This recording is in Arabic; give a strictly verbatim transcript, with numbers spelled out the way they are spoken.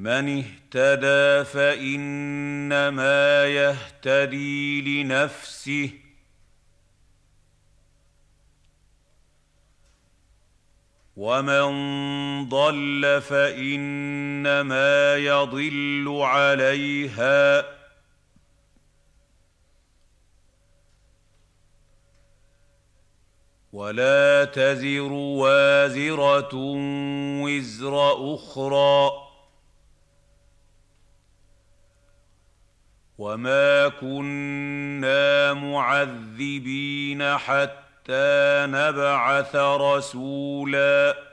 مَنِ اهْتَدَىٰ فَإِنَّمَا يَهْتَدِي لِنَفْسِهِ ۖ وَمَن ضَلَّ فَإِنَّمَا يَضِلُّ عَلَيْهَا ۚ وَلَا تَزِرُ وَازِرَةٌ وِزْرَ أُخْرَىٰ ۚ وَمَا كُنَّا مُعَذِّبِينَ حَتَّىٰ نَبْعَثَ رَسُولًا